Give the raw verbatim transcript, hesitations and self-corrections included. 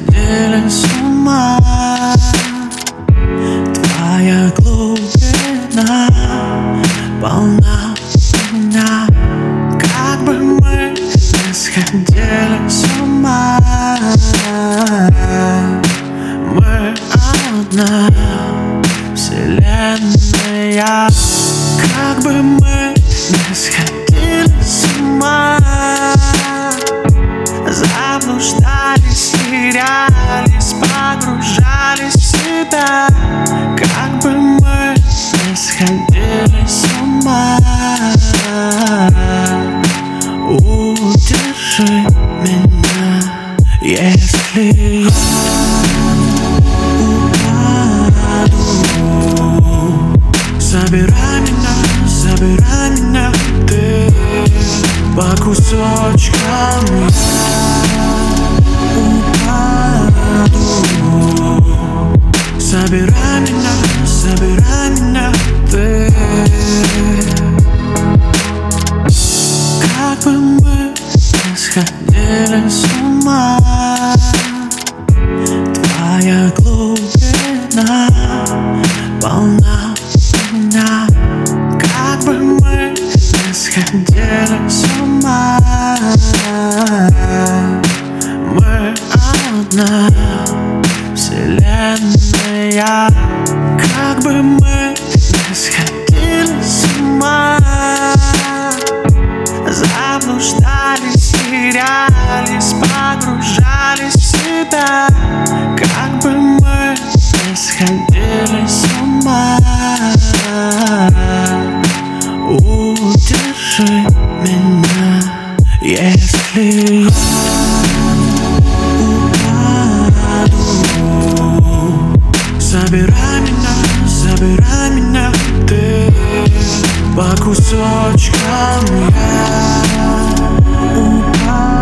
сходили с ума. Твоя глубина полна меня. Как бы мы не сходили с ума, мы одна вселенная. Как бы мы не сходили с ума, заблуждались, терялись, погружались в себя. Как бы мы не сходили с ума, удержи меня, если я упаду. Забирай меня, забирай меня ты по кусочкам. Забирай меня, забирай меня ты. Как бы мы не сходили с ума, твоя глубина полна меня. Как бы мы не сходили с ума, мы одна вселенная. Как бы мы не сходили с ума, заблуждались, терялись, погружались в себя. Как бы мы не сходили с ума, удержи меня, если забирай меня, забирай меня ты по кусочкам. Я упаду.